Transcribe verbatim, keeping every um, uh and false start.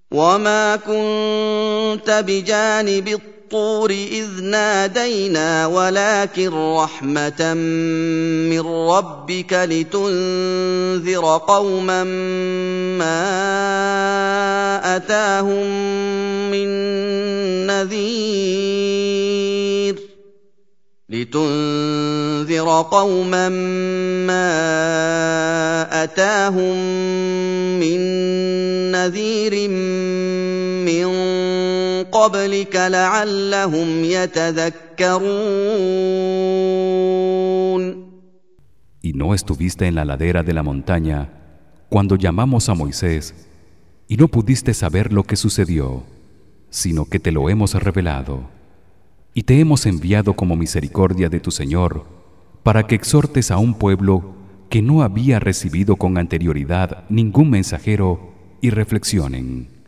وما كنت بجانب الطور إذ نادينا ولكن رحمة من ربك لتنذر قوما ما أتاهم من نذير لتنذر قوما ما أتاهم من نذير من قبلك لعلهم يتذكرون. Y no estuviste en la ladera de la montaña cuando llamamos a Moisés y no pudiste saber lo que sucedió, sino que te lo hemos revelado y te hemos enviado como misericordia de tu Señor para que exhortes a un pueblo que no había recibido con anterioridad ningún mensajero y reflexionen.